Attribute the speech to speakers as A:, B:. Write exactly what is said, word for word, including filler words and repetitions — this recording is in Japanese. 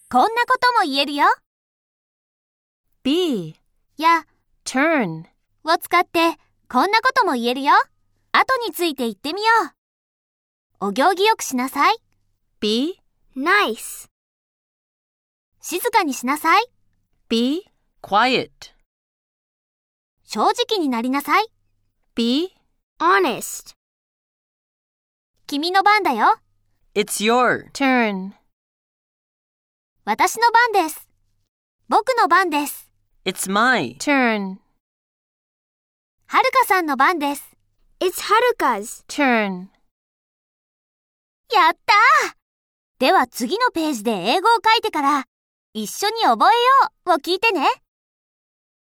A: こんなことも言えるよ。
B: be
A: や
B: turn
A: を使ってこんなことも言えるよ。後について言ってみよう。お行儀よくしなさい。
B: be
C: nice,
A: 静かにしなさい。
B: be
D: quiet,
A: 正直になりなさい。
B: be
C: honest,
A: 君の番だよ。
D: it's your,
B: turn
A: 私の番です。僕の番です。
D: it's my,
B: turn
A: はるかさんの番です。
C: it's Haruka's,
B: turn
A: やったー。では次のページで英語を書いてから、一緒に覚えようを聞いてね。